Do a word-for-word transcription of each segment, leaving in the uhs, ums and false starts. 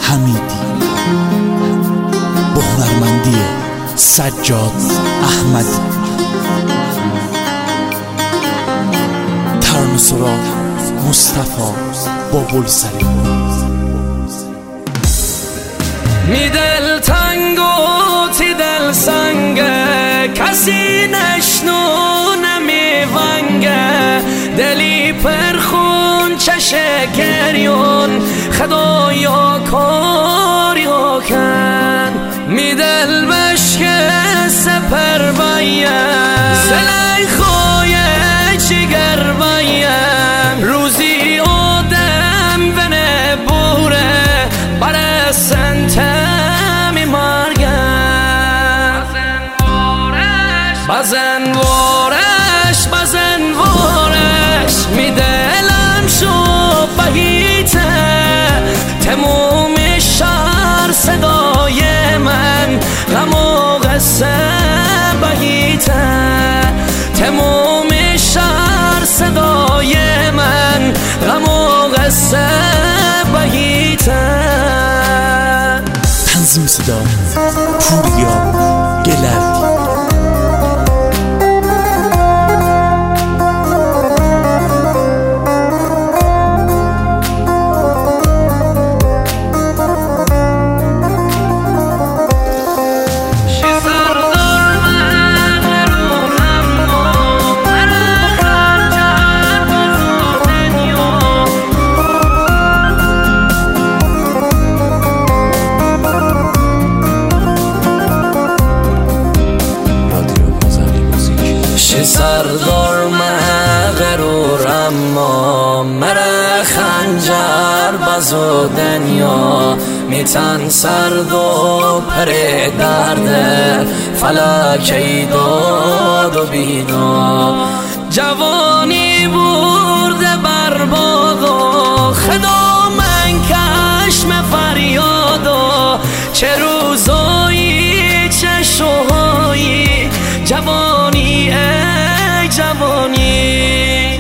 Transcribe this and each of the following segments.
حمیدی با هنرمندی سجاد احمدی. ترانه سرا مصطفی بابلسری. می دل تنگ و تی دل سنگه، کسی نشنو نمی ونگه، دلی پرخون چشه گریون خدایا کاریا کن. می دل بشکه سپر بایم زلی خواه چیگر بایم، روزی آدم بنه بوره بره سنتمی مرگم. بزن وارش بزن وارش می دلم شو بهیته، تموم شهر صدای من غم و غصه بهیته، تموم شهر صدای من غم و غصه بهیته. تنظیم صدا پوریا گلردی. سردار مه غرور اما مره خنجر بزو دنیا، میتن سرد و پره درده فلکی داد و بینا. جوانی برده برباد و خدا من کشم فریاد و چه روزایی چه شوهایی جوانی ای جوانی.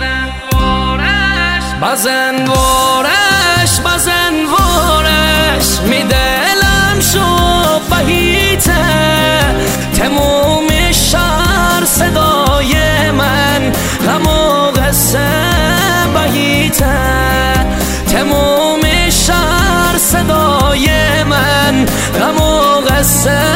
بزن وارش بزن وارش می دلم شو بهیته، تموم شهر صدای من غم و غصه بهیته، تموم شهر صدای من غم و غصه